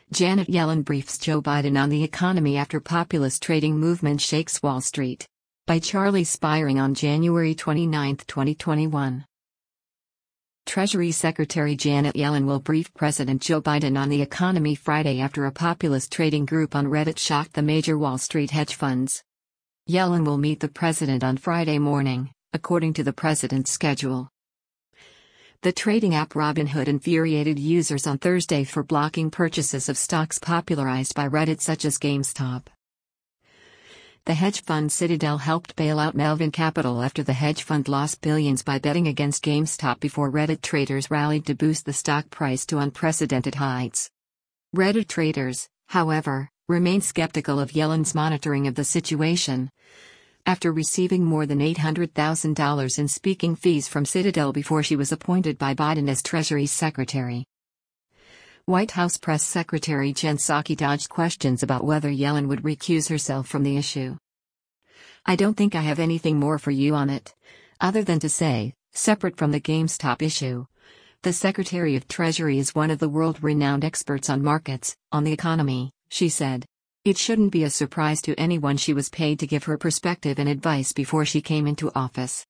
Janet Yellen briefs Joe Biden on the economy after populist trading movement shakes Wall Street. By Charlie Spiring on January 29, 2021. Treasury Secretary Janet Yellen will brief President Joe Biden on the economy Friday after a populist trading group on Reddit shocked the major Wall Street hedge funds. Yellen will meet the president on Friday morning, according to the president's schedule. The trading app Robinhood infuriated users on Thursday for blocking purchases of stocks popularized by Reddit such as GameStop. The hedge fund Citadel helped bail out Melvin Capital after the hedge fund lost billions by betting against GameStop before Reddit traders rallied to boost the stock price to unprecedented heights. Reddit traders, however, remain skeptical of Yellen's monitoring of the situation. After receiving more than $800,000 in speaking fees from Citadel before she was appointed by Biden as Treasury Secretary. White House Press Secretary Jen Psaki dodged questions about whether Yellen would recuse herself from the issue. "I don't think I have anything more for you on it, other than to say, separate from the GameStop issue. The Secretary of Treasury is one of the world-renowned experts on markets, on the economy," she said. It shouldn't be a surprise to anyone she was paid to give her perspective and advice before she came into office.